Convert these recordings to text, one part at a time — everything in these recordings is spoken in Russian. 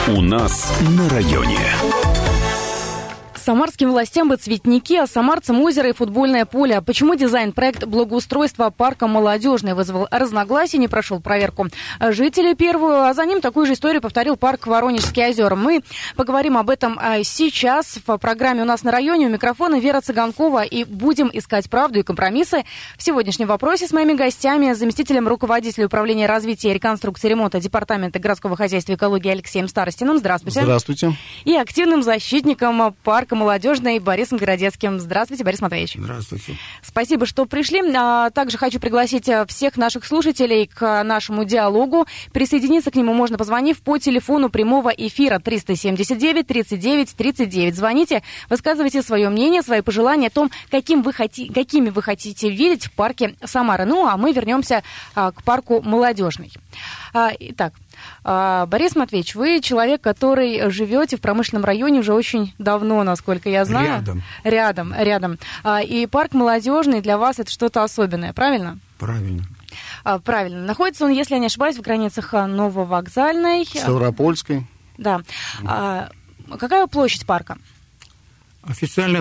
У нас на районе. Самарским властям бы цветники, а самарцам озеро и футбольное поле. Почему дизайн-проект благоустройства парка «Молодежный» вызвал разногласия, не прошел проверку жителей первую, а за ним такую же историю повторил парк «Воронежские озера». Мы поговорим об этом сейчас в программе «У нас на районе». У микрофона Вера Цыганкова, и будем искать правду и компромиссы в сегодняшнем вопросе с моими гостями, заместителем руководителя управления развития, реконструкции и ремонта Департамента городского хозяйства и экологии Алексеем Старостиным. Здравствуйте. Здравствуйте. И активным защитником парка «Молодежный» Борисом Городецким. Здравствуйте, Борис Матвеевич. Здравствуйте. Спасибо, что пришли. Также хочу пригласить всех наших слушателей к нашему диалогу. Присоединиться к нему можно, позвонив по телефону прямого эфира 379-39-39. Звоните, высказывайте свое мнение, свои пожелания о том, какими вы хотите видеть в парке Самары. Ну, а мы вернемся к парку «Молодежный». Итак, Борис Матвеевич, вы человек, который живете в промышленном районе уже очень давно, насколько я знаю. Рядом. И парк «Молодежный» для вас это что-то особенное, правильно? Правильно. Правильно. Находится он, если я не ошибаюсь, в границах Нововокзальной. Ставропольской. Да. Какая площадь парка? Официально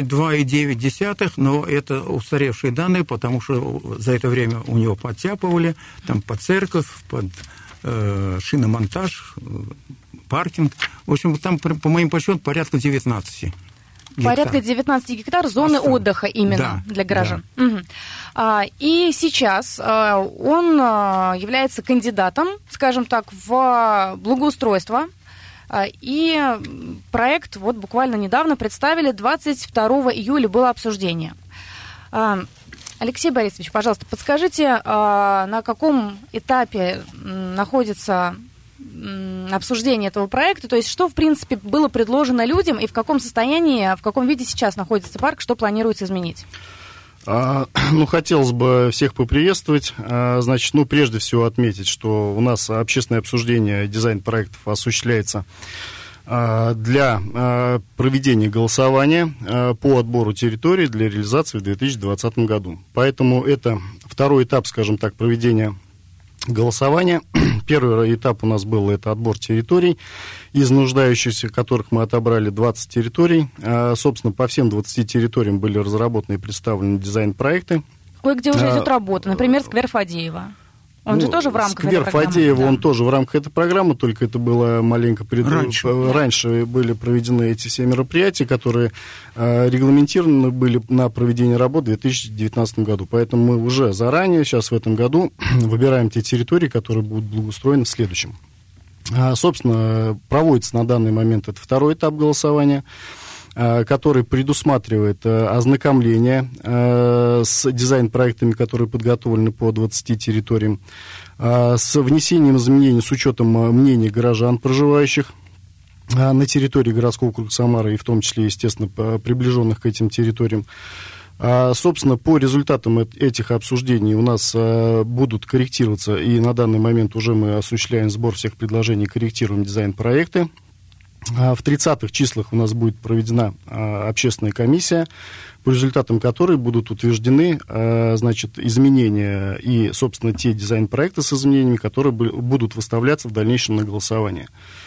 22,9, но это устаревшие данные, потому что за это время у него подтяпывали, там под церковь, под шиномонтаж, паркинг. В общем, там, по моим подсчетам, порядка 19 гектар. Порядка 19 гектар зоны отдыха именно для горожан. Да. Угу. И сейчас он является кандидатом, скажем так, в благоустройство. И проект вот буквально недавно представили, 22 июля было обсуждение. Алексей Борисович, пожалуйста, подскажите, на каком этапе находится обсуждение этого проекта, то есть что, в принципе, было предложено людям и в каком состоянии, в каком виде сейчас находится парк, что планируется изменить? Хотелось бы всех поприветствовать. Значит, прежде всего отметить, что у нас общественное обсуждение дизайн-проектов осуществляется для проведения голосования по отбору территорий для реализации в 2020 году. Поэтому это второй этап, скажем так, проведения голосования. Первый этап у нас был это отбор территорий, из нуждающихся, которых мы отобрали 20 территорий. Собственно, по всем 20 территориям были разработаны и представлены дизайн-проекты. Кое-где уже идет работа, например, сквер Фадеева. Он же тоже в рамках этой программы. Сквер Фадеева, он тоже в рамках этой программы, только это было маленько раньше были проведены эти все мероприятия, которые регламентированы были на проведение работ в 2019 году. Поэтому мы уже заранее, сейчас в этом году, выбираем те территории, которые будут благоустроены в следующем. Собственно, проводится на данный момент это второй этап голосования, который предусматривает ознакомление с дизайн-проектами, которые подготовлены по 20 территориям, с внесением изменений с учетом мнений горожан, проживающих на территории городского округа Самары, и в том числе, естественно, приближенных к этим территориям. Собственно, по результатам этих обсуждений у нас будут корректироваться, и на данный момент уже мы осуществляем сбор всех предложений, корректируем дизайн-проекты. В 30-х числах у нас будет проведена общественная комиссия, по результатам которой будут утверждены, изменения и, собственно, те дизайн-проекты с изменениями, которые будут выставляться в дальнейшем на голосование.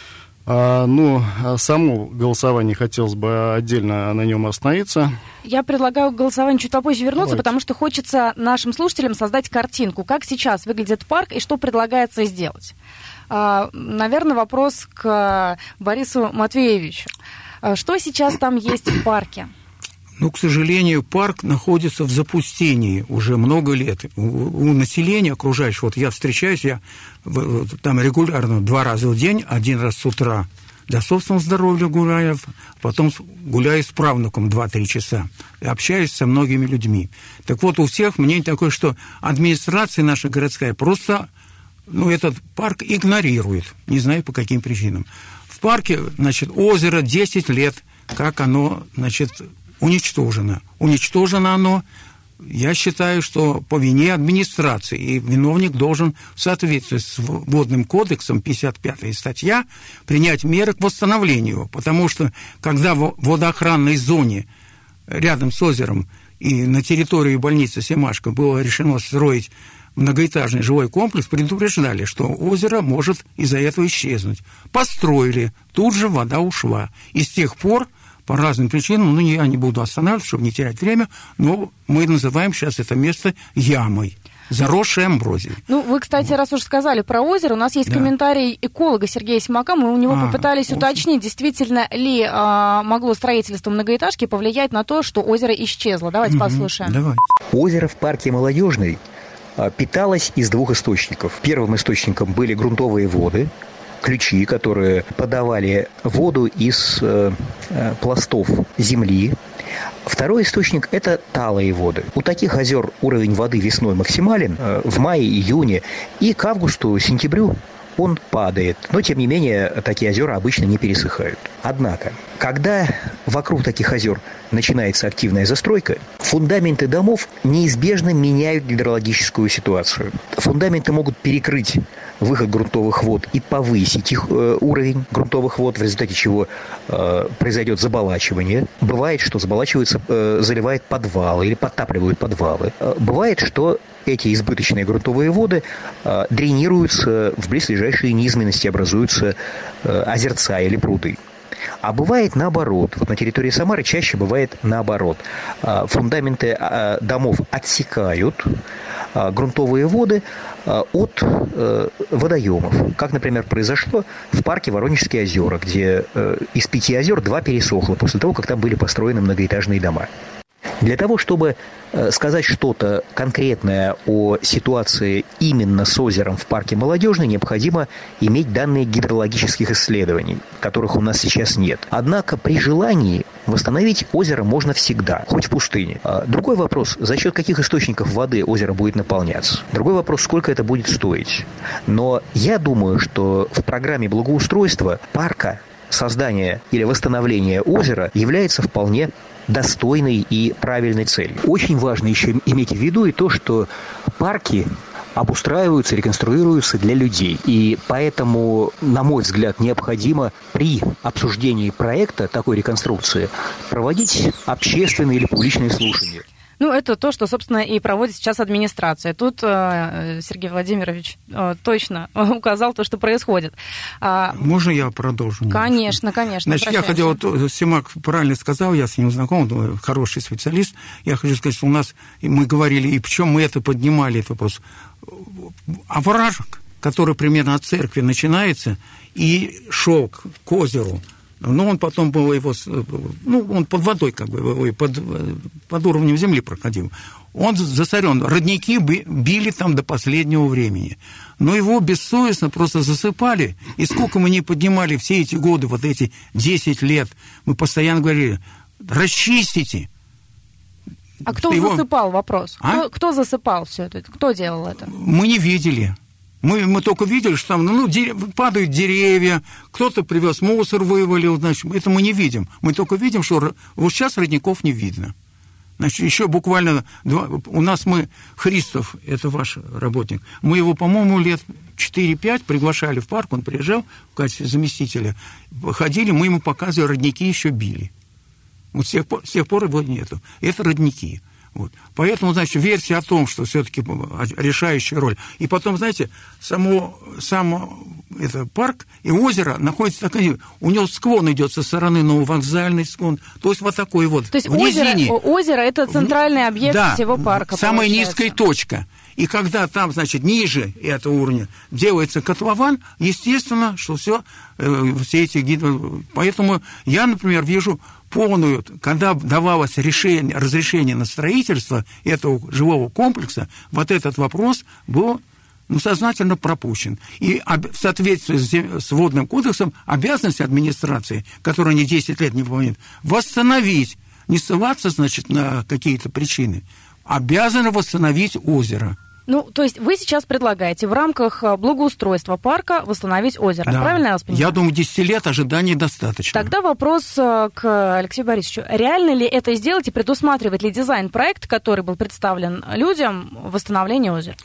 Само голосование хотелось бы отдельно на нем остановиться. Я предлагаю к голосованию чуть попозже вернуться, потому что хочется нашим слушателям создать картинку, как сейчас выглядит парк и что предлагается сделать. Наверное, вопрос к Борису Матвеевичу. Что сейчас там есть в парке? К сожалению, парк находится в запустении уже много лет. У населения окружающего, я встречаюсь, я там регулярно 2 раза в день, 1 раз с утра для собственного здоровья гуляю, потом гуляю с правнуком 2-3 часа, и общаюсь со многими людьми. Так вот, у всех мнение такое, что администрация наша городская просто этот парк игнорирует, не знаю по каким причинам. В парке, озеро 10 лет, как оно, уничтожено. Уничтожено оно, я считаю, что по вине администрации, и виновник должен в соответствии с Водным кодексом, 55-я статья, принять меры к восстановлению, потому что, когда в водоохранной зоне рядом с озером и на территории больницы Семашко было решено строить многоэтажный жилой комплекс, предупреждали, что озеро может из-за этого исчезнуть. Построили, тут же вода ушла. И с тех пор, по разным причинам, я не буду останавливаться, чтобы не терять время, но мы называем сейчас это место ямой, заросшей амброзией. Вы, кстати, раз уж сказали про озеро, у нас есть комментарий эколога Сергея Симака, мы у него попытались уточнить, действительно ли могло строительство многоэтажки повлиять на то, что озеро исчезло. Давайте послушаем. Давай. Озеро в парке Молодежный питалось из двух источников. Первым источником были грунтовые воды, ключи, которые подавали воду из пластов земли. Второй источник – это талые воды. У таких озер уровень воды весной максимален, в мае-июне, и к августу-сентябрю он падает. Но, тем не менее, такие озера обычно не пересыхают. Однако, когда вокруг таких озер начинается активная застройка, фундаменты домов неизбежно меняют гидрологическую ситуацию. Фундаменты могут перекрыть выход грунтовых вод и повысить их уровень грунтовых вод, в результате чего произойдет заболачивание. Бывает, что заболачивается, заливает подвалы или подтапливают подвалы. Бывает, что эти избыточные грунтовые воды дренируются в близлежащие низменности, образуются озерца или пруды. А бывает наоборот. Вот на территории Самары чаще бывает наоборот. Фундаменты домов отсекают грунтовые воды от водоемов. Как, например, произошло в парке Воронежские озера, где из 5 озер 2 пересохло после того, как там были построены многоэтажные дома. Для того, чтобы сказать что-то конкретное о ситуации именно с озером в парке Молодежный, необходимо иметь данные гидрологических исследований, которых у нас сейчас нет. Однако при желании восстановить озеро можно всегда, хоть в пустыне. Другой вопрос, за счет каких источников воды озеро будет наполняться. Другой вопрос, сколько это будет стоить. Но я думаю, что в программе благоустройства парка создание или восстановление озера является вполне достойной и правильной целью. Очень важно еще иметь в виду и то, что парки обустраиваются, реконструируются для людей. И поэтому, на мой взгляд, необходимо при обсуждении проекта такой реконструкции проводить общественные или публичные слушания. Это то, что, собственно, и проводит сейчас администрация. Тут Сергей Владимирович точно указал то, что происходит. Можно я продолжу? Конечно. Значит, я хотел, Симак правильно сказал, я с ним знаком, хороший специалист. Я хочу сказать, что у нас, мы говорили, и причем мы это поднимали, этот вопрос, овражек, который примерно от церкви начинается, и шел к озеру. Но он потом был его, он под водой, под уровнем земли проходил. Он засорен. Родники били там до последнего времени. Но его бессовестно просто засыпали. И сколько мы не поднимали все эти годы, вот эти 10 лет, мы постоянно говорили, расчистите. А кто засыпал, вопрос? Кто засыпал все это? Кто делал это? Мы не видели. Мы только видели, что там падают деревья, кто-то привез мусор, вывалил, значит, это мы не видим. Мы только видим, что вот сейчас родников не видно. Значит, еще буквально у нас Христов, это ваш работник, мы его, по-моему, лет 4-5 приглашали в парк, он приезжал в качестве заместителя, ходили, мы ему показывали, родники еще били. Вот с тех пор его нету. Это родники. Вот. Поэтому, значит, версия о том, что все-таки решающая роль. И потом, знаете, сам это парк и озеро находится такой, у него склон идет со стороны нововокзальный склон, то есть вот такой вот. То есть озеро это центральный объект всего парка. Самая низкая точка. И когда там, значит, ниже этого уровня делается котлован, естественно, что все эти... Поэтому я, например, вижу полную, когда давалось разрешение на строительство этого жилого комплекса, вот этот вопрос был сознательно пропущен. И в соответствии с Водным кодексом обязанность администрации, которую они 10 лет не выполняют, восстановить, не ссылаться, значит, на какие-то причины, обязаны восстановить озеро. То есть вы сейчас предлагаете в рамках благоустройства парка восстановить озеро, да. Правильно я вас понимаю? Я думаю, 10 лет ожиданий достаточно. Тогда вопрос к Алексею Борисовичу. Реально ли это сделать и предусматривает ли дизайн-проект, который был представлен людям, восстановление озера?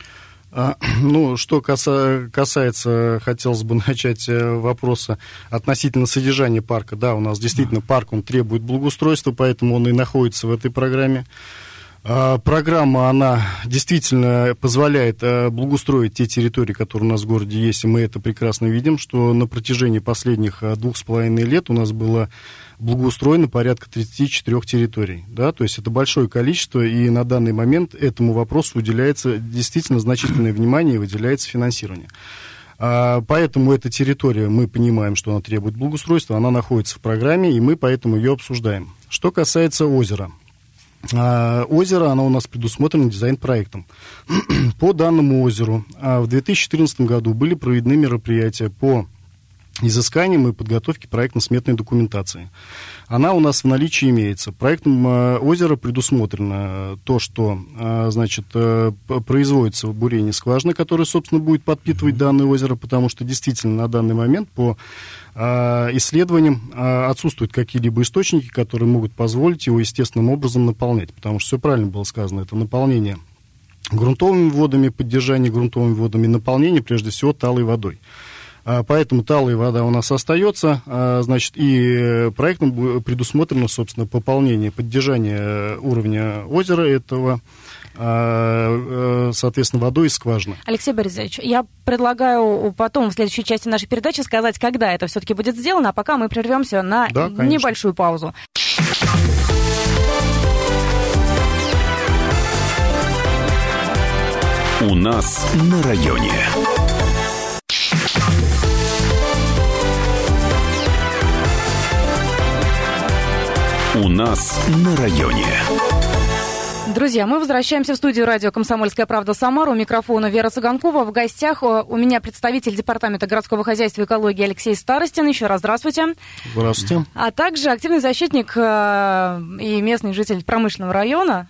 Что касается, хотелось бы начать вопроса относительно содержания парка. Да, у нас действительно парк, он требует благоустройства, поэтому он и находится в этой программе. Программа, она действительно позволяет благоустроить те территории, которые у нас в городе есть, и мы это прекрасно видим, что на протяжении последних 2,5 лет у нас было благоустроено порядка 34 территорий, да, то есть это большое количество, и на данный момент этому вопросу уделяется действительно значительное внимание и выделяется финансирование. Поэтому эта территория, мы понимаем, что она требует благоустройства, она находится в программе, и мы поэтому ее обсуждаем. Что касается озера. Озеро, оно у нас предусмотрено дизайн-проектом. По данному озеру в 2014 году были проведены мероприятия по изысканиям и подготовке проектно-сметной документации. Она у нас в наличии имеется. Проектом озера предусмотрено то, что, значит, производится бурение скважины, которая, собственно, будет подпитывать данное озеро, потому что действительно на данный момент по исследованиям отсутствуют какие-либо источники, которые могут позволить его естественным образом наполнять, потому что все правильно было сказано, это наполнение грунтовыми водами, поддержание грунтовыми водами, наполнение, прежде всего, талой водой. Поэтому талая вода у нас остается, значит, и проектом предусмотрено, собственно, пополнение, поддержание уровня озера этого, соответственно, водой из скважины. Алексей Борисович, я предлагаю потом в следующей части нашей передачи сказать, когда это все-таки будет сделано, а пока мы прервемся на небольшую паузу. У нас на районе. У нас на районе. Друзья, мы возвращаемся в студию радио «Комсомольская правда» Самара. У микрофона Вера Цыганкова. В гостях у меня представитель Департамента городского хозяйства и экологии Алексей Старостин. Еще раз здравствуйте. Здравствуйте. А также активный защитник и местный житель промышленного района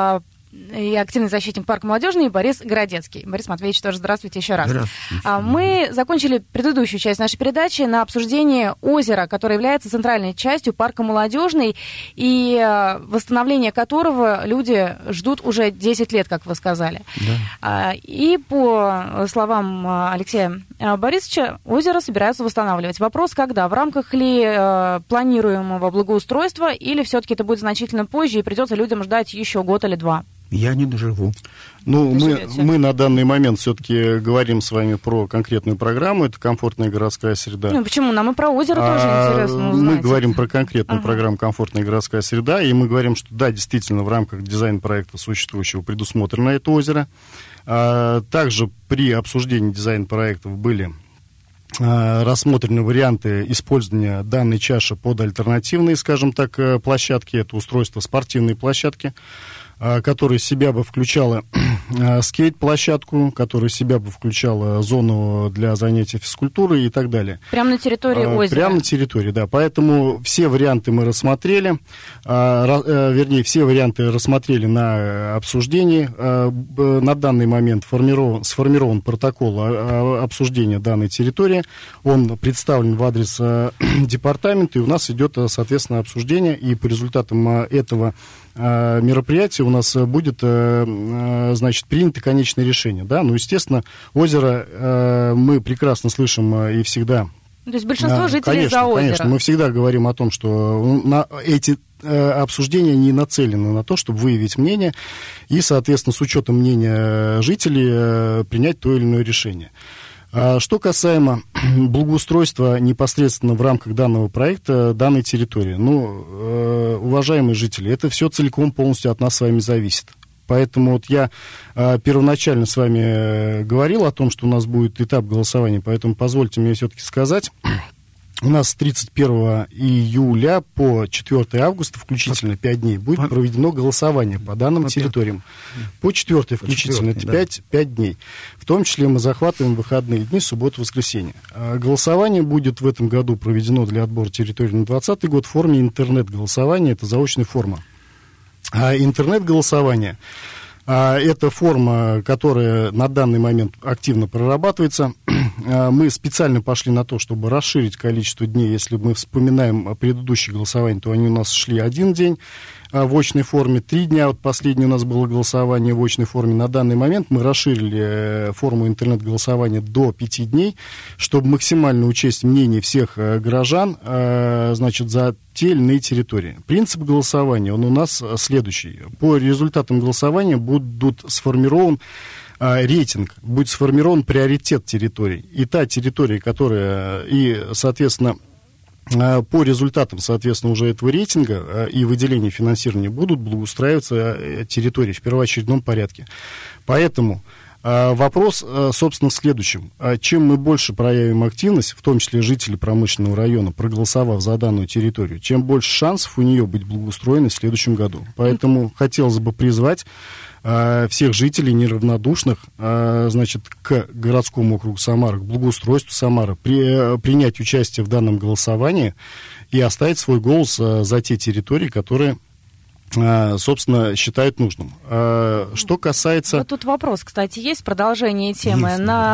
и активный защитник парка молодежный Борис Городецкий. Борис Матвеевич, тоже здравствуйте еще раз. Здравствуйте. Мы закончили предыдущую часть нашей передачи на обсуждении озера, которое является центральной частью парка молодежный, и восстановление которого люди ждут уже 10 лет, как вы сказали. Да. И по словам Алексея Борисовича, озеро собираются восстанавливать. Вопрос, когда? В рамках ли планируемого благоустройства, или все-таки это будет значительно позже, и придется людям ждать еще год или два? Я не доживу. Ну, мы на данный момент все-таки говорим с вами про конкретную программу, это комфортная городская среда. Ну, почему? Нам и про озеро тоже интересно узнать. Мы говорим про конкретную программу «Комфортная городская среда», и мы говорим, что да, действительно, в рамках дизайн-проекта существующего предусмотрено это озеро. Также при обсуждении дизайн-проектов были рассмотрены варианты использования данной чаши под альтернативные, скажем так, площадки. Это устройство спортивной площадки, которая в себя бы включала скейт-площадку, которая в себя бы включала зону для занятий физкультурой и так далее. Прямо на территории озера? Прямо на территории, да. Поэтому все варианты мы рассмотрели, все варианты рассмотрели на обсуждении. На данный момент сформирован протокол обсуждения данной территории. Он представлен в адрес департамента, и у нас идет, соответственно, обсуждение, и по результатам этого мероприятия у нас будет, значит, принято конечное решение, да, ну, естественно, озеро мы прекрасно слышим и всегда... То есть большинство жителей за озеро? Конечно, мы всегда говорим о том, что эти обсуждения не нацелены на то, чтобы выявить мнение и, соответственно, с учетом мнения жителей принять то или иное решение. Что касаемо благоустройства непосредственно в рамках данного проекта, данной территории, ну, уважаемые жители, это все целиком полностью от нас с вами зависит. Поэтому вот я первоначально с вами говорил о том, что у нас будет этап голосования, поэтому позвольте мне все-таки сказать. У нас с 31 июля по 4 августа включительно 5 дней будет проведено голосование по данным территориям. По 4 включительно, это 5 дней. В том числе мы захватываем выходные дни, субботу, воскресенье. Голосование будет в этом году проведено для отбора территории на 2020 год в форме интернет-голосования, это заочная форма. А интернет-голосование это форма, которая на данный момент активно прорабатывается. Мы специально пошли на то, чтобы расширить количество дней. Если мы вспоминаем предыдущие голосования, то они у нас шли один день. в очной форме, 3 дня, вот последнее у нас было голосование в очной форме. На данный момент мы расширили форму интернет-голосования до 5 дней, чтобы максимально учесть мнение всех горожан, значит, за те или иные территории. Принцип голосования, он у нас следующий. По результатам голосования будет сформирован рейтинг, будет сформирован приоритет территорий. И та территория, которая, и, соответственно, по результатам, соответственно, уже этого рейтинга и выделения финансирования будут благоустраиваться территории в первоочередном порядке. Поэтому вопрос, собственно, в следующем. Чем мы больше проявим активность, в том числе жители промышленного района, проголосовав за данную территорию, тем больше шансов у нее быть благоустроенной в следующем году. Поэтому хотелось бы призвать всех жителей неравнодушных, значит, к городскому округу Самара, к благоустройству Самары, принять участие в данном голосовании и оставить свой голос за те территории, которые, собственно, считают нужным. Что касается... Вот тут вопрос, кстати, есть продолжение темы.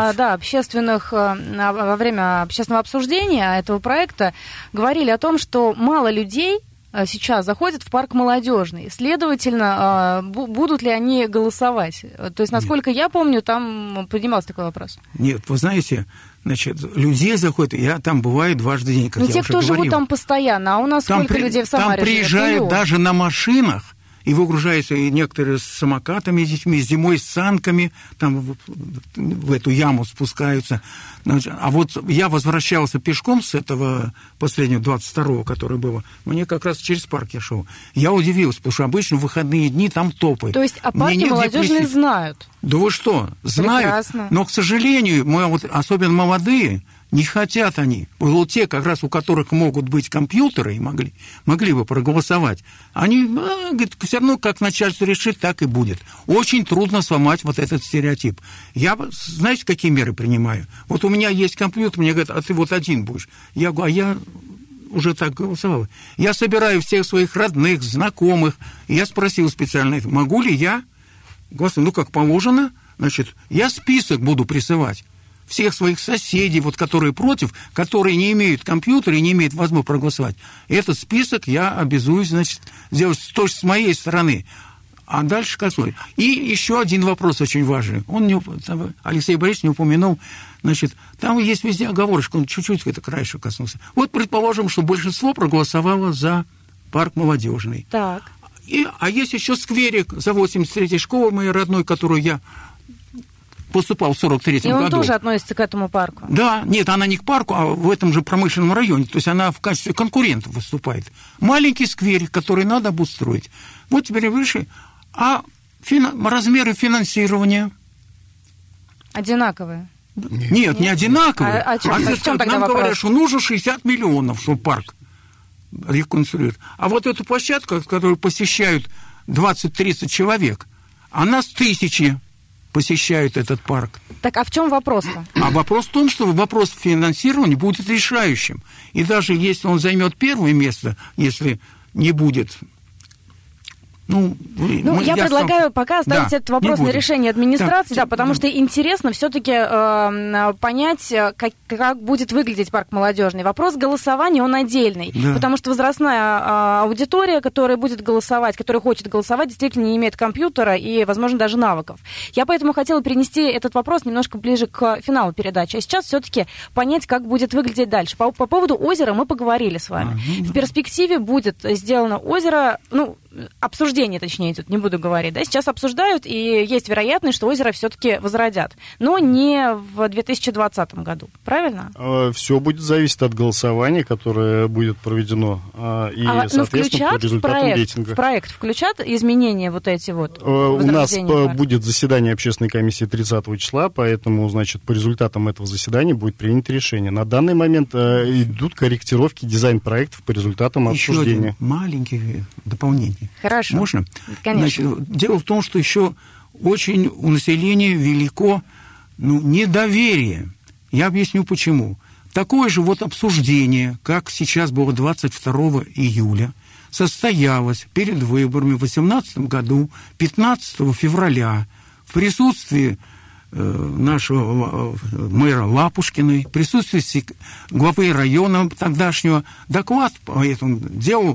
Во время общественного обсуждения этого проекта говорили о том, что мало людей сейчас заходят в парк Молодежный. Следовательно, будут ли они голосовать? То есть, насколько я помню, там поднимался такой вопрос. Нет, вы знаете, значит, людей заходят, я там бываю дважды в день, как я те, уже кто говорил. живут там постоянно, а у нас сколько людей в Самаре там приезжают даже на машинах, и выгружаются и некоторые с самокатами, с детьми, зимой с санками, там в эту яму спускаются. А вот я возвращался пешком с этого последнего, 22-го, который было, мне как раз через парк я шел. Я удивился, потому что обычно в выходные дни там топают. То есть о парке Молодежные знают? Да вы что, знают. Прекрасно. Но, к сожалению, мы, вот, особенно молодые, не хотят они. Вот те, как раз у которых могут быть компьютеры, и могли бы проголосовать, они, говорят, все равно, как начальство решит, так и будет. Очень трудно сломать вот этот стереотип. Я, знаете, какие меры принимаю? Вот у меня есть компьютер, мне говорят, а ты вот один будешь. Я говорю, а я уже так голосовал. Я собираю всех своих родных, знакомых. И я спросил специально, могу ли я, ну, как положено, значит, я список буду присылать всех своих соседей, вот, которые против, которые не имеют компьютера и не имеют возможности проголосовать. Этот список я обязуюсь, значит, сделать тоже с моей стороны. А дальше какой? И еще один вопрос очень важный. Алексей Борисович не упомянул, значит, там есть везде оговорочка, он чуть-чуть это краешек коснулся. Вот, предположим, что большинство проголосовало за парк Молодежный. Так. А есть еще скверик за 83-й школой моей родной, которую я поступал в 43-м году. И он тоже относится к этому парку? Да, нет, она не к парку, а в этом же промышленном районе. То есть она в качестве конкурента выступает. Маленький скверик, который надо обустроить. Вот теперь выше. А размеры финансирования? Одинаковые? Нет, не одинаковые. В чем тогда нам вопрос? говорят, что нужно 60 миллионов, чтобы парк реконструировать. А вот эту площадку, которую посещают 20-30 человек, она с 1000 посещают этот парк. Так, а в чем вопрос-то? А вопрос в том, что вопрос финансирования будет решающим. И даже если он займет первое место, если не будет... я предлагаю пока оставить этот вопрос на решение администрации, потому что интересно все-таки понять, как будет выглядеть парк Молодежный. Вопрос голосования, он отдельный, потому что возрастная аудитория, которая будет голосовать, которая хочет голосовать, действительно не имеет компьютера и, возможно, даже навыков. Я поэтому хотела перенести этот вопрос немножко ближе к финалу передачи, а сейчас все-таки понять, как будет выглядеть дальше. По поводу озера мы поговорили с вами. В перспективе будет сделано озеро, обсуждение, точнее, тут не буду говорить, да, сейчас обсуждают, и есть вероятность, что озеро все-таки возродят, но не в 2020 году, правильно? Все будет зависеть от голосования, которое будет проведено, и, соответственно, по результатам рейтинга. В проект включат изменения вот эти вот? У нас будет заседание общественной комиссии 30 числа, поэтому, значит, по результатам этого заседания будет принято решение. На данный момент идут корректировки дизайн-проектов по результатам обсуждения. Еще один маленький дополнение. Хорошо. Можно? Конечно. Значит, дело в том, что еще очень у населения велико недоверие. Я объясню почему. Такое же вот обсуждение, как сейчас было 22 июля, состоялось перед выборами в 2018 году, 15 февраля, в присутствии нашего мэра Лапушкиной, в присутствии главы района тогдашнего. Доклад по этому делу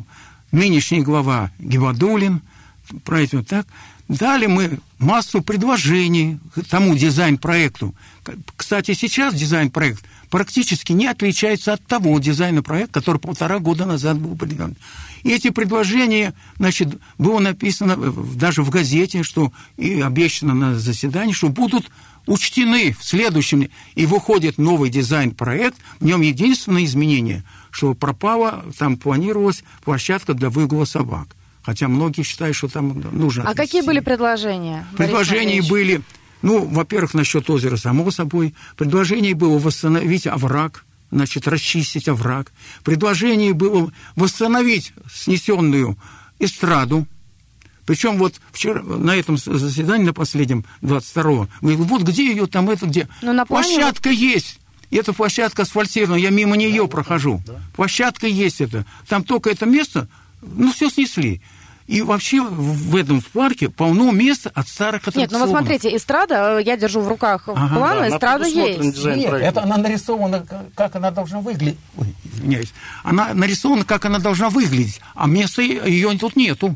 нынешний глава Гибадуллин, правительство так. Дали мы массу предложений к тому дизайн-проекту. Кстати, сейчас дизайн-проект практически не отличается от того дизайна-проекта, который 1,5 года назад был придан. И эти предложения, значит, было написано даже в газете, что и обещано на заседании, что будут учтены в следующем. И выходит новый дизайн-проект, в нем единственное изменение, что пропала, там планировалась площадка для выгула собак. Хотя многие считают, что там нужно... А какие были предложения? Предложения были, ну, во-первых, насчет озера, само собой. Предложение было восстановить овраг, значит, расчистить овраг. Предложение было восстановить снесенную эстраду. Причем вот вчера на этом заседании, на последнем, 22-го, говорил, вот где ее там, это где? Площадка есть. И эта площадка асфальтирована, я мимо нее прохожу. Да. Площадка есть это. Там только это место, ну, все снесли. И вообще в этом парке полно места от старых аттракционов. Нет, ну вот смотрите, эстрада, я держу в руках план, да, эстрада есть. Нет, это она нарисована, как она должна выглядеть. Ой, извиняюсь. Она нарисована, как она должна выглядеть, а места ее тут нету.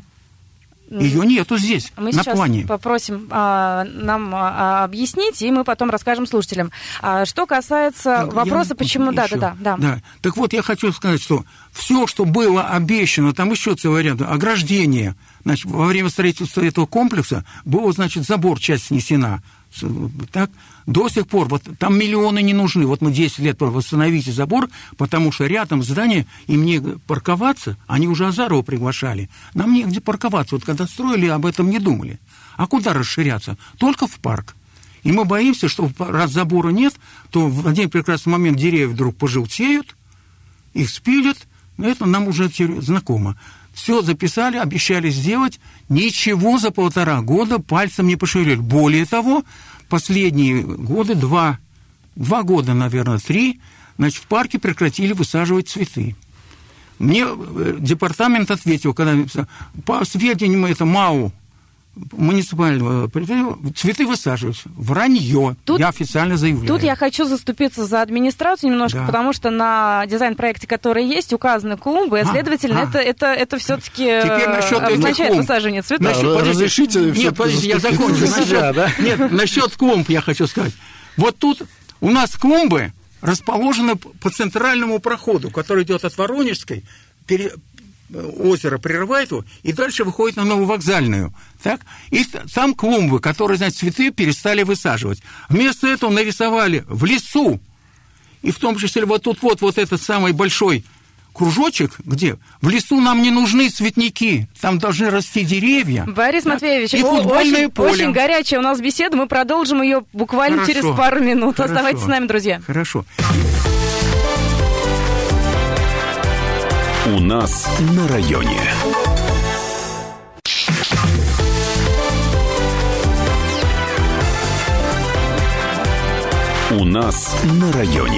Ее нету здесь, мы на плане. Мы сейчас попросим нам объяснить, и мы потом расскажем слушателям. Что касается вопроса, почему... Да. Так вот, я хочу сказать, что все, что было обещано, там еще целый ряд, ограждение, значит, во время строительства этого комплекса было, значит, забор, часть снесена. Так, до сих пор, вот там миллионы не нужны. Вот мы 10 лет восстановите забор, потому что рядом здание, им негде парковаться, они уже Азарова приглашали. Нам негде парковаться. Вот когда строили, об этом не думали. А куда расширяться? Только в парк. И мы боимся, что раз забора нет, то в один прекрасный момент деревья вдруг пожелтеют, их спилят. Это нам уже знакомо. Все записали, обещали сделать. Ничего за 1,5 года пальцем не пошевелили. Более того, последние годы, 2 года, наверное, 3, значит, в парке прекратили высаживать цветы. Мне департамент ответил, когда по сведениям это МАУ, муниципального предприятия, цветы высаживаются. Вранье. Я официально заявляю. Тут я хочу заступиться за администрацию немножко, да. Потому что на дизайн-проекте, который есть, указаны клумбы, а следовательно, это все-таки означает высаживание цветов. Разрешите? Нет, подождите, я закончу. Нет, насчет клумб я хочу сказать. Вот тут у нас клумбы расположены по центральному проходу, который идет от Воронежской, озеро прерывает его, и дальше выходит на Нововокзальную. Так? И там клумбы, которые, значит, цветы перестали высаживать. Вместо этого нарисовали в лесу, и в том числе вот тут вот этот самый большой кружочек, где в лесу нам не нужны цветники, там должны расти деревья. Борис Матвеевич, и футбольное поле. Очень горячая у нас беседа, мы продолжим ее буквально через пару минут. Оставайтесь с нами, друзья. Хорошо. У нас на районе. У нас на районе.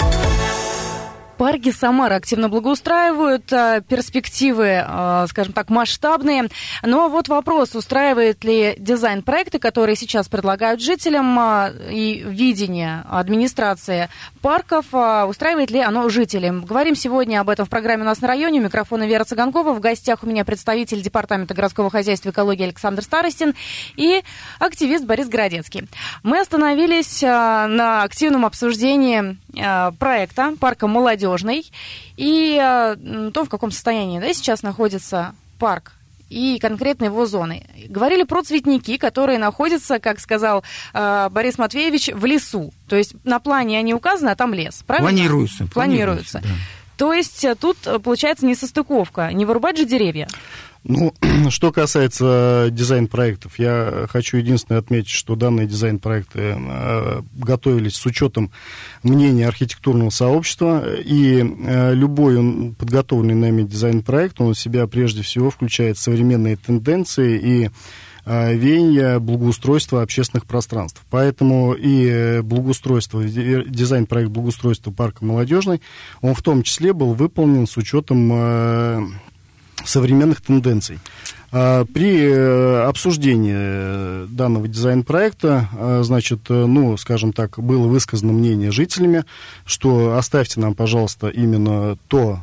Парки Самары активно благоустраивают, перспективы, скажем так, масштабные. Но вот вопрос, устраивает ли дизайн-проекты, которые сейчас предлагают жителям, и видение администрации парков, устраивает ли оно жителям. Говорим сегодня об этом в программе «У нас на районе». У микрофона Вера Цыганкова. В гостях у меня представитель Департамента городского хозяйства и экологии Александр Старостин и активист Борис Городецкий. Мы остановились на активном обсуждении проекта парка «Молодежный» и то, в каком состоянии сейчас находится парк и конкретно его зоны. Говорили про цветники, которые находятся, как сказал Борис Матвеевич, в лесу. То есть на плане они указаны, а там лес. Правильно? Планируются. Да. То есть тут получается несостыковка. Не вырубать же деревья. Ну, что касается дизайн-проектов, я хочу единственное отметить, что данные дизайн-проекты готовились с учетом мнения архитектурного сообщества, и любой подготовленный нами дизайн-проект, он в себя прежде всего включает современные тенденции и веяния благоустройства общественных пространств. Поэтому и благоустройство, дизайн-проект благоустройства парка «Молодежный», он в том числе был выполнен с учетом современных тенденций. При обсуждении данного дизайн-проекта, значит, ну, скажем так, было высказано мнение жителями, что оставьте нам, пожалуйста, именно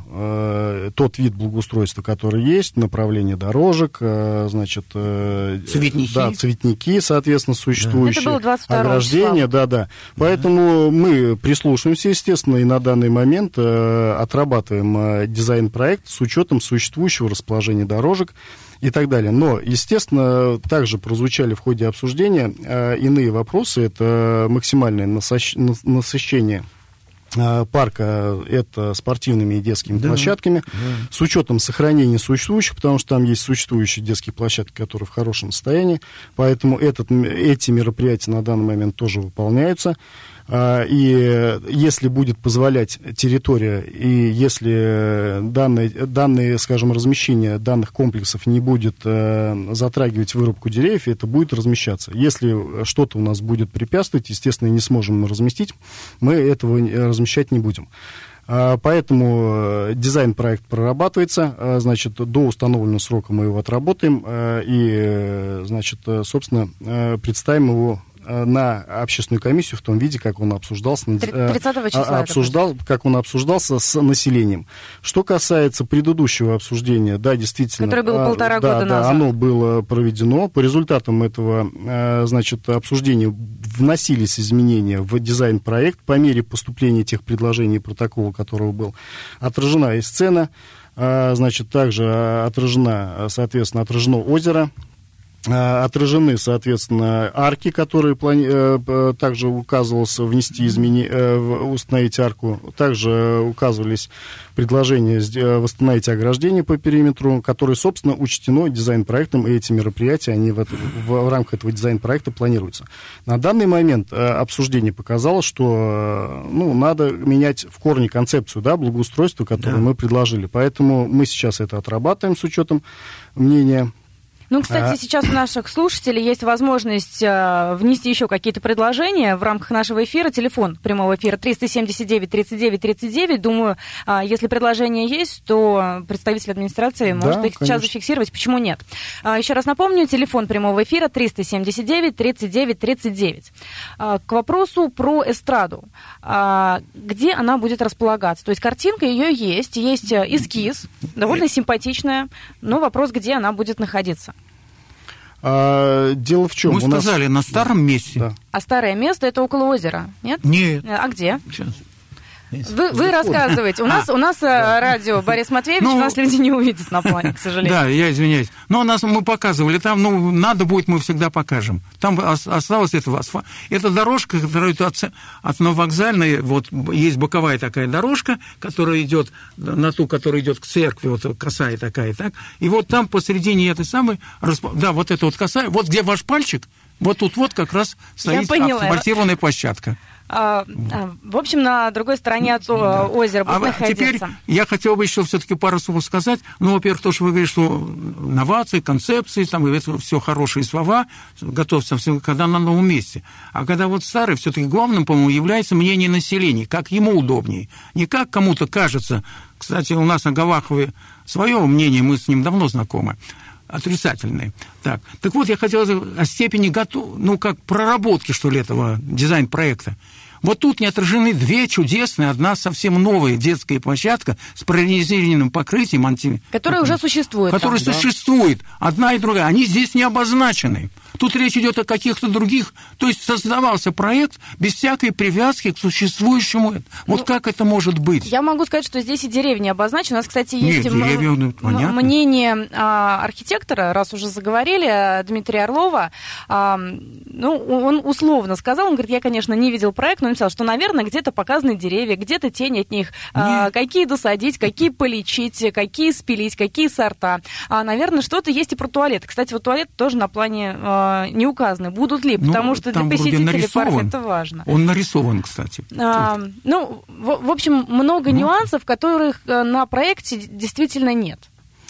тот вид благоустройства, который есть, направление дорожек, значит, цветники. Да, цветники, соответственно, существующие, это было 22 ограждения, да. Поэтому мы прислушаемся, естественно, и на данный момент отрабатываем дизайн-проект с учетом существующего расположения дорожек и так далее. Но, естественно, также прозвучали в ходе обсуждения иные вопросы. Это максимальное насыщение парка, это спортивными и детскими площадками, с учетом сохранения существующих, потому что там есть существующие детские площадки, которые в хорошем состоянии, поэтому эти мероприятия на данный момент тоже выполняются. И если будет позволять территория, и если данные, скажем, размещение данных комплексов не будет затрагивать вырубку деревьев, это будет размещаться. Если что-то у нас будет препятствовать, естественно, не сможем разместить, мы этого размещать не будем. Поэтому дизайн-проект прорабатывается, значит, до установленного срока мы его отработаем и, значит, собственно, представим его на общественную комиссию в том виде, как он обсуждался, 30 числа как он обсуждался с населением. Что касается предыдущего обсуждения, да, действительно... Которое было 1,5 года назад. Да, оно было проведено. По результатам этого, значит, обсуждения вносились изменения в дизайн-проект по мере поступления тех предложений и протокола, которого был. Отражена и сцена, значит, также отражено озеро, отражены, соответственно, арки, которые также указывалось внести установить арку. Также указывались предложения восстановить ограждение по периметру, которые, собственно, учтено дизайн-проектом, и эти мероприятия, они в рамках этого дизайн-проекта планируются. На данный момент обсуждение показало, что надо менять в корне концепцию, да, благоустройства, которую мы предложили. Поэтому мы сейчас это отрабатываем с учетом мнения. Ну, кстати, сейчас у наших слушателей есть возможность внести еще какие-то предложения в рамках нашего эфира. Телефон прямого эфира 379-39-39-39. Думаю, если предложения есть, то представитель администрации может их сейчас зафиксировать. Почему нет? Еще раз напомню, телефон прямого эфира 379-39-39. К вопросу про эстраду. Где она будет располагаться? То есть картинка ее есть эскиз, довольно симпатичная, но вопрос, где она будет находиться. Дело в чем? Мы сказали, на старом месте. Да. А старое место — это около озера, нет? Нет. А где? Сейчас. Вы рассказываете. У нас радио Борис Матвеевич, у нас люди не увидят на плане, к сожалению. Да, я извиняюсь. Но мы показывали там, надо будет, мы всегда покажем. Там осталось эта дорожка, которая от Нововокзальной, вот есть боковая такая дорожка, которая идет на ту, которая идет к церкви, вот косая такая, так. И вот там посередине этой самой, да, вот эта вот косая, вот где ваш пальчик, вот тут вот как раз стоит асфальтированная площадка. В общем, на другой стороне от озера будет находиться. Теперь я хотел бы еще все-таки пару слов сказать. Во-первых, то, что вы говорите, что новации, концепции, там, это все хорошие слова, готовься когда на новом месте. А когда вот старый, все-таки главным, по-моему, является мнение населения, как ему удобнее. Не как кому-то кажется. Кстати, у нас на Галахове свое мнение, мы с ним давно знакомы. Отрицательные. Так вот, я хотел о степени как проработки, что ли, этого дизайн-проекта. Вот тут не отражены две чудесные, одна совсем новая детская площадка с прорезиненным покрытием. Которая уже существует. Которая существует. Одна и другая. Они здесь не обозначены. Тут речь идет о каких-то других. То есть создавался проект без всякой привязки к существующему. Вот как это может быть? Я могу сказать, что здесь и деревни обозначены. У нас, кстати, есть мнение архитектора, раз уже заговорили, Дмитрия Орлова. Он условно сказал, он говорит, я, конечно, не видел проект, но написал, что, наверное, где-то показаны деревья, где-то тень от них, какие досадить, какие полечить, какие спилить, какие сорта. Наверное, что-то есть и про туалеты. Кстати, вот туалет тоже на плане не указаны. Будут ли? Потому что для посетителей парка это важно. Он нарисован, кстати. В общем, много нюансов, которых на проекте действительно нет.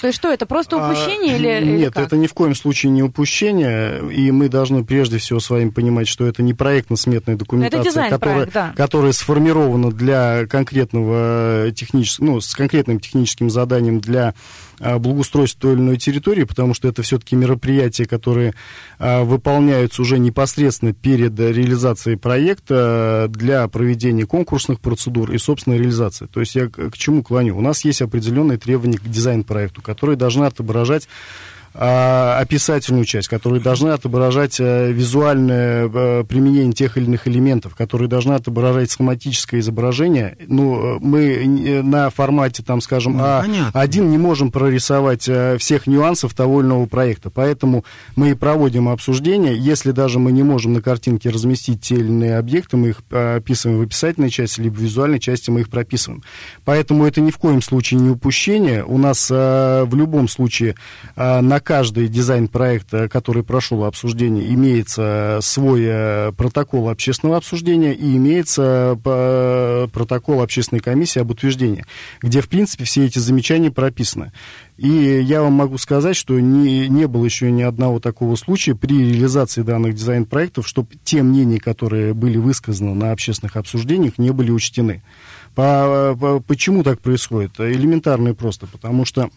То есть что, это просто упущение или Нет, как? это ни в коем случае не упущение, и мы должны прежде всего с вами понимать, что это не проектно-сметная документация, которая сформирована для конкретного с конкретным техническим заданием для благоустройства той или иной территории, потому что это все-таки мероприятия, которые выполняются уже непосредственно перед реализацией проекта для проведения конкурсных процедур и собственной реализации. То есть я к чему клоню? У нас есть определенные требования к дизайн-проекту, которые должны отображать описательную часть, которые должны отображать визуальное применение тех или иных элементов, которые должны отображать схематическое изображение. Мы на формате, А1 не можем прорисовать всех нюансов того или иного проекта, поэтому мы и проводим обсуждение. Если даже мы не можем на картинке разместить те или иные объекты, мы их описываем в описательной части, либо в визуальной части мы их прописываем. Поэтому это ни в коем случае не упущение. У нас в любом случае на каждый дизайн-проект, который прошел обсуждение, имеется свой протокол общественного обсуждения и имеется протокол общественной комиссии об утверждении, где, в принципе, все эти замечания прописаны. И я вам могу сказать, что не было еще ни одного такого случая при реализации данных дизайн-проектов, чтобы те мнения, которые были высказаны на общественных обсуждениях, не были учтены. Почему так происходит? Элементарно и просто, потому что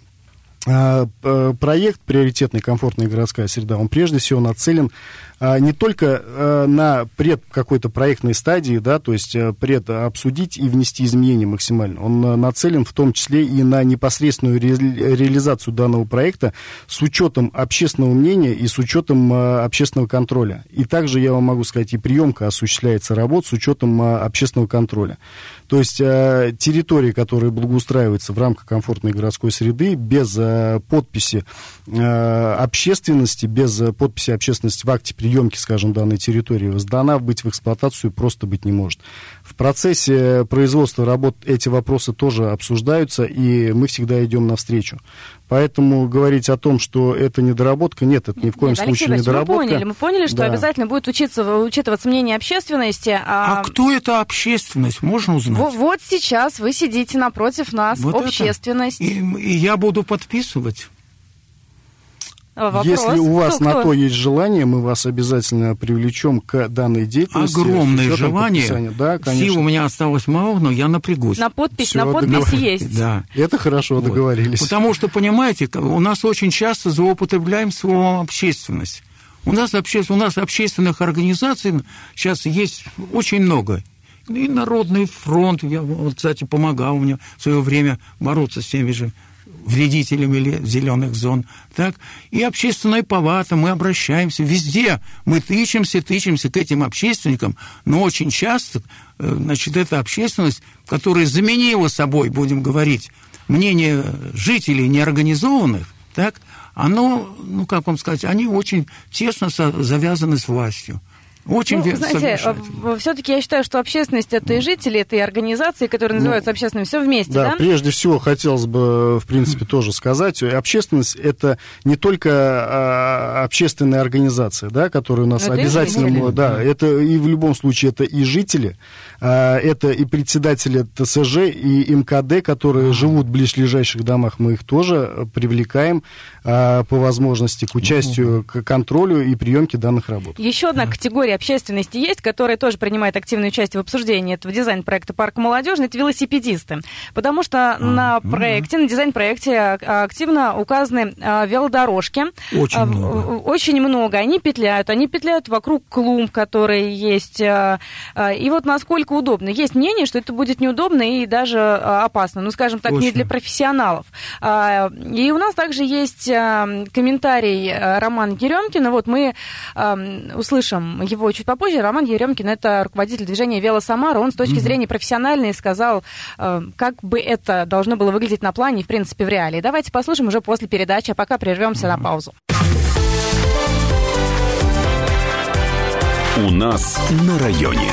проект «Приоритетная комфортная городская среда», он прежде всего нацелен не только на какой-то проектной стадии, да, то есть обсудить и внести изменения максимально. Он нацелен в том числе и на непосредственную реализацию данного проекта с учетом общественного мнения и с учетом общественного контроля. И также, я вам могу сказать, и приемка осуществляется работ с учетом общественного контроля. То есть территории, которые благоустраиваются в рамках комфортной городской среды, без подписи общественности, без подписи общественности в акте приемки, скажем, данной территории, сдана быть в эксплуатацию просто быть не может. В процессе производства работ эти вопросы тоже обсуждаются, и мы всегда идем навстречу. Поэтому говорить о том, что это недоработка, нет, это ни в коем случае недоработка. Мы поняли, что обязательно будет учитываться мнение общественности. А кто эта общественность, можно узнать? Вот сейчас вы сидите напротив нас, вот общественность. И я буду подписывать. Вопрос. Если у вас на то есть желание, мы вас обязательно привлечем к данной деятельности. Огромное желание. Да, сил у меня осталось мало, но я напрягусь. На подпись есть. Да. Это хорошо, договорились. Потому что, понимаете, у нас очень часто злоупотребляем словом «общественность». У нас общественных организаций сейчас есть очень много. И Народный фронт, я, кстати, помогал мне в свое время бороться с теми же вредителями зеленых зон, так, и общественная палата, мы обращаемся, везде мы тычемся к этим общественникам, но очень часто, эта общественность, которая заменила собой, будем говорить, мнение жителей неорганизованных, так, оно, как вам сказать, они очень тесно завязаны с властью. Очень все-таки я считаю, что общественность — это и жители, это и организации, которые называются общественными, все вместе, да? Прежде всего, хотелось бы, в принципе, тоже сказать, общественность — это не только общественная организация, да, которая у нас это обязательно... Это и в любом случае это и жители, это и председатели ТСЖ, и МКД, которые живут в близлежащих домах, мы их тоже привлекаем по возможности к участию, к контролю и приемке данных работ. Еще одна категория общественности есть, которая тоже принимает активное участие в обсуждении этого дизайн-проекта «Парк молодежный», это велосипедисты. Потому что на дизайн-проекте активно указаны велодорожки. Очень много. Они петляют вокруг клумб, которые есть. И вот насколько удобно. Есть мнение, что это будет неудобно и даже опасно. Скажем так, не для профессионалов. И у нас также есть комментарий Романа Еремкина. Вот мы услышим его чуть попозже. Роман Еремкин — это руководитель движения «Велосамара». Он с точки зрения профессиональной сказал, как бы это должно было выглядеть на плане и, в принципе, в реалии. Давайте послушаем уже после передачи, а пока прервемся на паузу. У нас на районе.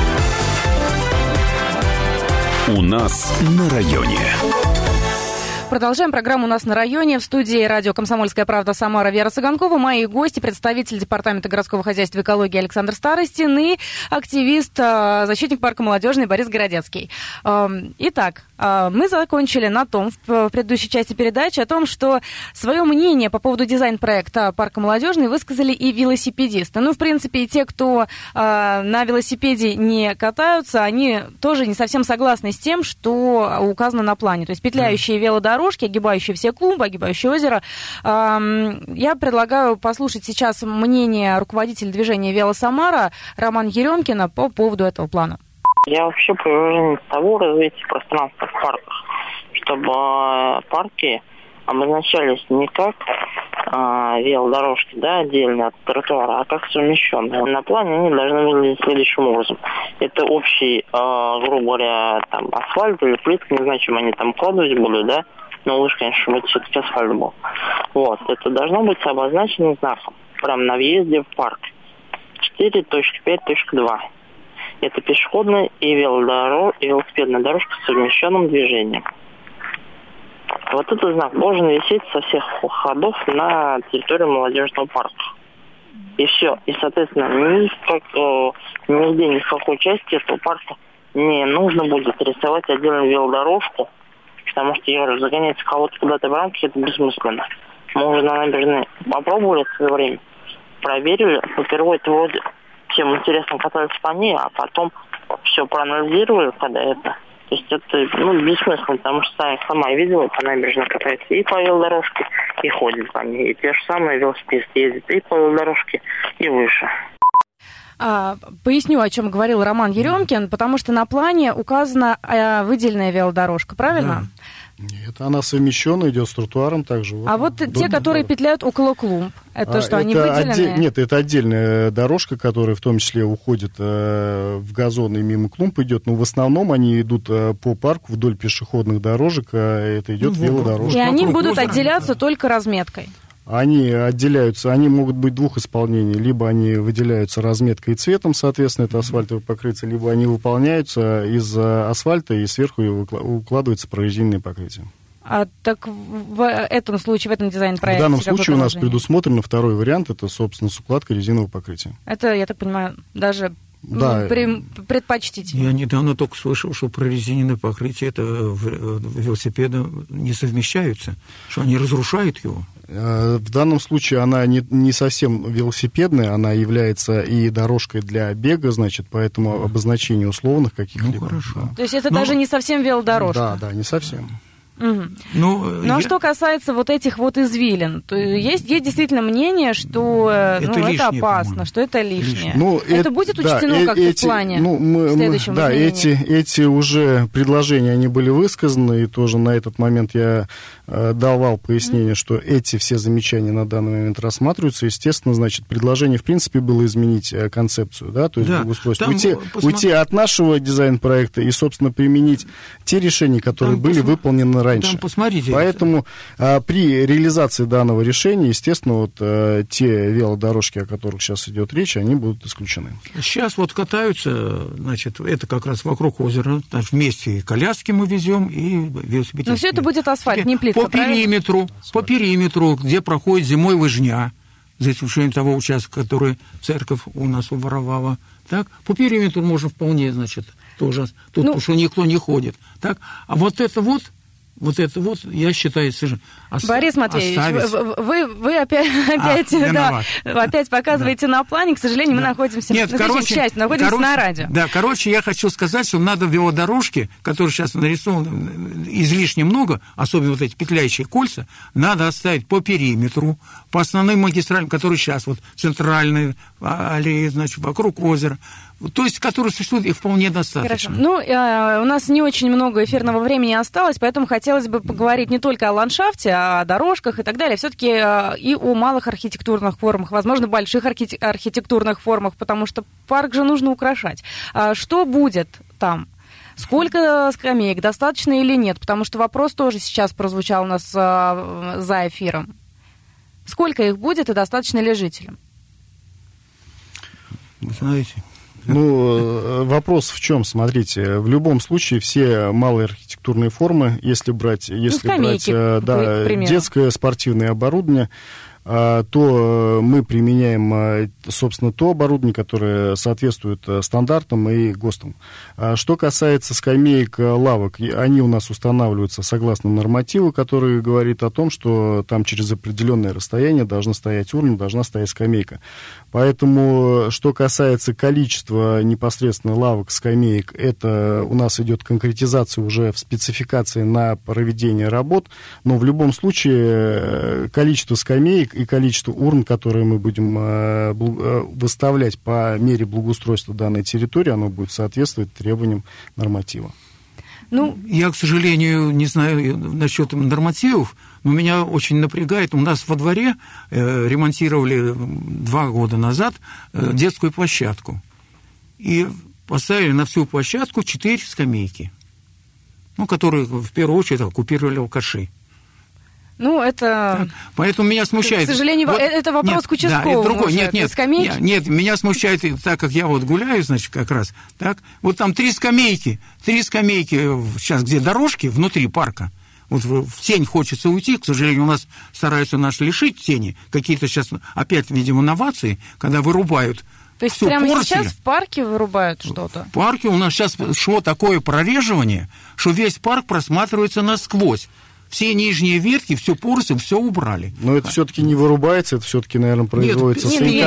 У нас на районе. Продолжаем программу «У нас на районе». В студии радио «Комсомольская правда» Самара Вера Цыганкова. Мои гости, представитель Департамента городского хозяйства и экологии Александр Старостин и активист, защитник парка Молодежный Борис Городецкий. Итак, мы закончили на том, в предыдущей части передачи, о том, что свое мнение по поводу дизайн-проекта парка Молодежный высказали и велосипедисты. Ну, в принципе, и те, кто на велосипеде не катаются, они тоже не совсем согласны с тем, что указано на плане. То есть петляющие велодорожки, огибающие все клумбы, огибающие озеро. Я предлагаю послушать сейчас мнение руководителя движения «Велосамара» Романа Еремкина по поводу этого плана. Я вообще приверженец того развития пространства в парках, чтобы парки обозначались не как велодорожки, да, отдельно от тротуара, а как совмещенные. На плане они должны выглядеть следующим образом. Это общий, грубо говоря, там асфальт или плитка, не знаю, чем они там укладывать будут, да, но лучше, конечно, чтобы это все-таки асфальт был. Вот, это должно быть обозначено знаком, прямо на въезде в парк. 4.5.2. Это пешеходная и велосипедная дорожка с совмещенным движением. Вот этот знак должен висеть со всех ходов на территории молодежного парка. И все. И, соответственно, нигде, ни в какой части этого парка не нужно будет рисовать отдельную велодорожку, потому что, я говорю, загонять кого-то куда-то в рамки, это бессмысленно. Мы уже на набережной попробовали в свое время, проверили, попервой это вроде всем интересно катались по ней, а потом все проанализировали, когда это. То есть это бессмысленно, потому что сама видела, по набережной катается и по велодорожке, и ходит по ней. И те же самые велосипедисты ездят и по велодорожке, и выше. Поясню, о чем говорил Роман Еремкин, потому что на плане указана выделенная велодорожка, правильно? Да. Нет, она совмещенная, идет с тротуаром также. А вот те, которые петляют около клумб, это что, они выделенные? Нет, это отдельная дорожка, которая в том числе уходит в газон и мимо клумб идет, но в основном они идут по парку вдоль пешеходных дорожек, а это идет велодорожка. И они будут отделяться только разметкой? Они отделяются, они могут быть двух исполнений. Либо они выделяются разметкой и цветом, соответственно, это асфальтовое покрытие, либо они выполняются из асфальта и сверху укладывается прорезиненное покрытие. Так в этом случае, в этом дизайн-проекте... В данном случае у нас предусмотрен второй вариант, это, собственно, с укладкой резинового покрытия. Это, я так понимаю, даже... Да. Предпочтительно. Я недавно только слышал, что прорезиненное покрытие это велосипеда не совмещаются, что они разрушают его. В данном случае она не совсем велосипедная, она является и дорожкой для бега, значит, поэтому обозначение условных каких-либо. Хорошо. Да. То есть это даже не совсем велодорожка? Да, не совсем. Угу. А что касается вот этих вот извилин, то есть действительно мнение, что это опасно, по-моему. Что это лишнее. Это будет учтено как-то в плане в следующем изменении? Эти уже предложения, они были высказаны, и тоже на этот момент я давал пояснение, что эти все замечания на данный момент рассматриваются. Естественно, значит, предложение, в принципе, было изменить концепцию, да, то есть благоустройство. Уйти от нашего дизайн-проекта и, собственно, применить те решения, которые были выполнены раньше. Посмотрите. Поэтому при реализации данного решения, естественно, вот те велодорожки, о которых сейчас идет речь, они будут исключены. Сейчас вот катаются, значит, это как раз вокруг озера, вместе и коляски мы везем, и велосипедисты. Но все это будет асфальт, не плитка, по периметру, где проходит зимой лыжня, за исключением того участка, который церковь у нас уворовала. Так, по периметру можно вполне, значит, тоже, тут, потому что никто не ходит. Так, а вот это вот, я считаю, Борис Матвеевич, вы опять показываете на плане. К сожалению, мы находимся, на радио. Да, я хочу сказать, что надо велодорожки, которые сейчас нарисованы излишне много, особенно вот эти петляющие кольца, надо оставить по периметру, по основным магистралям, которые сейчас, вот центральные аллеи, значит, вокруг озера, то есть, которые существуют, их вполне достаточно. Хорошо. У нас не очень много эфирного времени осталось, поэтому хотелось бы поговорить не только о ландшафте, о дорожках и так далее, все-таки и о малых архитектурных формах, возможно, больших архитектурных формах, потому что парк же нужно украшать. Что будет там? Сколько скамеек, достаточно или нет? Потому что вопрос тоже сейчас прозвучал у нас за эфиром. Сколько их будет и достаточно ли жителям? Вы знаете... Ну, вопрос в чем? Смотрите, в любом случае все малые архитектурные формы, если брать детское спортивное оборудование, то мы применяем, собственно, то оборудование, которое соответствует стандартам и ГОСТам. Что касается скамеек, лавок, они у нас устанавливаются согласно нормативу, который говорит о том, что там через определенное расстояние должна стоять урна, должна стоять скамейка. Поэтому, что касается количества непосредственно лавок, скамеек, это у нас идет конкретизация уже в спецификации на проведение работ, но в любом случае количество скамеек и количество урн, которые мы будем выставлять по мере благоустройства данной территории, оно будет соответствовать требованиям норматива. Ну, я, к сожалению, не знаю насчет нормативов, но меня очень напрягает. У нас во дворе ремонтировали 2 года назад детскую площадку. И поставили на всю площадку 4 скамейки, которые в первую очередь оккупировали алкаши. Ну, это... Так, поэтому меня смущает... К сожалению, это вопрос к участковому. Да, это другой. Скамейки? Нет, меня смущает, так как я гуляю, значит, как раз, так, вот там 3 скамейки сейчас, где дорожки внутри парка, вот в тень хочется уйти, к сожалению, у нас стараются нас лишить тени, какие-то сейчас опять, видимо, новации, когда вырубают. То есть прямо сейчас в парке вырубают что-то? В парке у нас сейчас шло такое прореживание, что весь парк просматривается насквозь. Все нижние ветки, все поросль, все убрали. Но это все-таки не вырубается, это все-таки, наверное, производится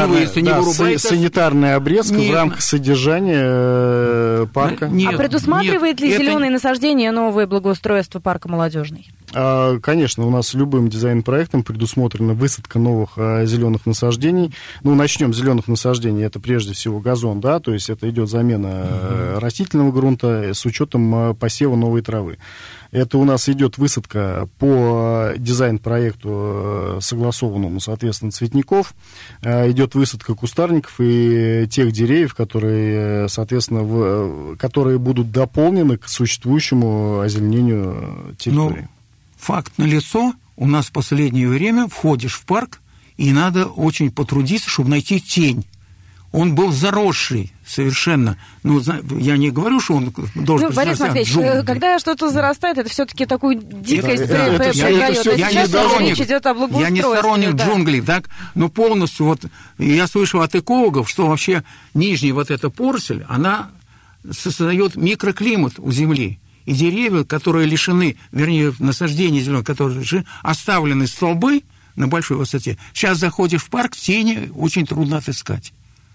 санитарная обрезка в рамках содержания парка. А предусматривает ли зеленое насаждение новое благоустройство парка Молодежный? Конечно, у нас любым дизайн-проектом предусмотрена высадка новых зеленых насаждений. Начнем с зеленых насаждений. Это прежде всего газон, да, то есть это идет замена растительного грунта с учетом посева новой травы. Это у нас идет высадка по дизайн-проекту согласованному, соответственно, цветников. Идет высадка кустарников и тех деревьев, которые, соответственно, которые будут дополнены к существующему озеленению территории. Факт налицо. У нас в последнее время входишь в парк, и надо очень потрудиться, чтобы найти тень. Он был заросший совершенно. Я не говорю, что он должен... Борис Матвеевич, когда что-то зарастает, это все-таки такую дикость придает. Речь идет о благоустройстве. Я не сторонник джунглей, так? Но полностью я слышал от экологов, что вообще нижняя эта поросль, она создает микроклимат у земли. И деревья, которые лишены, насаждения зеленых, которые лишены, оставлены столбы на большой высоте. Сейчас заходишь в парк, в тени очень трудно отыскать.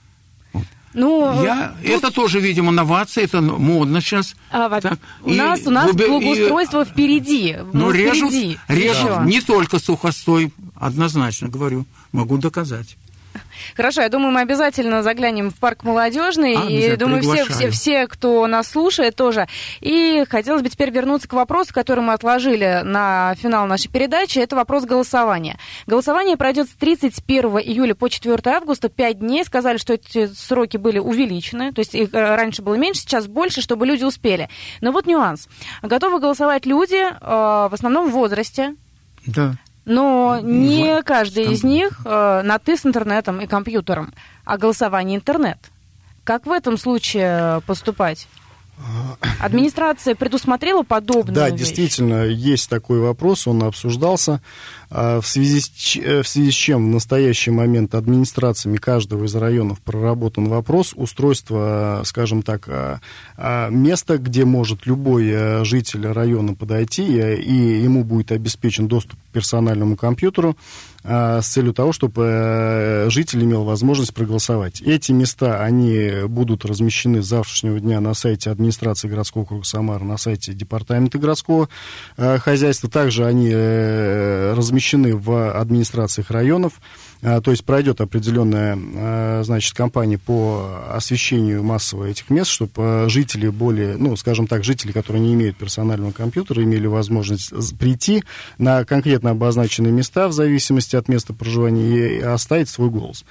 Это тоже, видимо, новация, это модно сейчас. У нас благоустройство впереди. Режут не только сухостой, однозначно говорю, могу доказать. Хорошо, я думаю, мы обязательно заглянем в парк Молодежный, и думаю, все, кто нас слушает, тоже. И хотелось бы теперь вернуться к вопросу, который мы отложили на финал нашей передачи, это вопрос голосования. Голосование пройдет с 31 июля по 4 августа, 5 дней. Сказали, что эти сроки были увеличены, то есть их раньше было меньше, сейчас больше, чтобы люди успели. Но вот нюанс. Готовы голосовать люди в основном в возрасте. Да. Но не каждый из них на «ты» с интернетом и компьютером, а голосование интернет. Как в этом случае поступать? Администрация предусмотрела подобную Да, вещь? Действительно, есть такой вопрос, он обсуждался. В связи с чем в настоящий момент администрациями каждого из районов проработан вопрос устройства, скажем так, места, где может любой житель района подойти, и ему будет обеспечен доступ к персональному компьютеру с целью того, чтобы житель имел возможность проголосовать. Эти места, они будут размещены с завтрашнего дня на сайте администрации городского округа Самара, на сайте департамента городского хозяйства. Также они размещены в администрациях районов. То есть пройдет определенная, кампания по освещению массово этих мест, чтобы жители жители, которые не имеют персонального компьютера, имели возможность прийти на конкретно обозначенные места в зависимости от места проживания и оставить свой голос.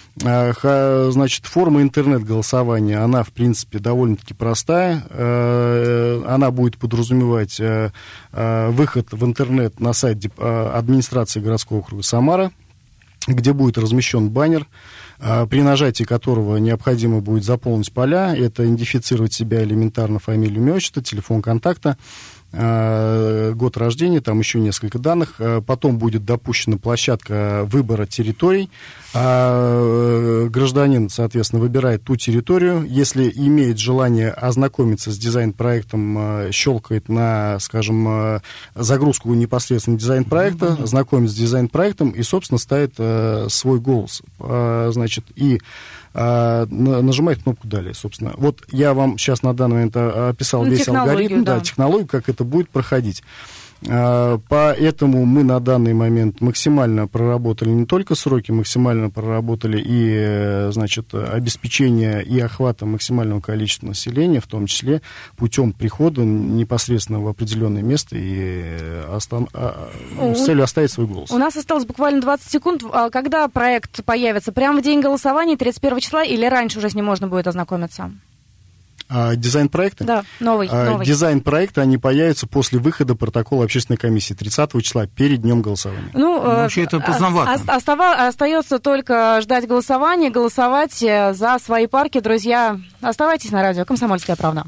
Форма интернет-голосования, она, в принципе, довольно-таки простая. Она будет подразумевать выход в интернет на сайт администрации городского округа Самара. где будет размещен баннер, при нажатии которого необходимо будет заполнить поля, это идентифицировать себя элементарно, фамилию, имя, отчество, телефон контакта, год рождения, там еще несколько данных. Потом будет допущена площадка выбора территорий. Гражданин, соответственно, выбирает ту территорию. Если имеет желание ознакомиться с дизайн-проектом, щелкает на, скажем, загрузку непосредственно дизайн-проекта, знакомится с дизайн-проектом и, собственно, ставит свой голос. Значит, и нажимает кнопку «Далее», собственно. Вот я вам сейчас на данный момент описал весь алгоритм, да, технологию, как это будет проходить. Поэтому мы на данный момент максимально проработали не только сроки, максимально проработали и, значит, обеспечение и охвата максимального количества населения, в том числе путем прихода непосредственно в определенное место и с целью оставить свой голос. У нас осталось буквально 20 секунд. Когда проект появится? Прямо в день голосования, 31 числа, или раньше уже с ним можно будет ознакомиться? Дизайн-проекты? Да, новый. Дизайн-проекты, они появятся после выхода протокола общественной комиссии 30 числа, перед днем голосования. Вообще это поздновато. Остается только ждать голосования, голосовать за свои парки. Друзья, оставайтесь на радио «Комсомольская правда».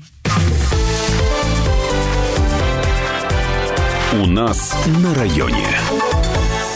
У нас на районе.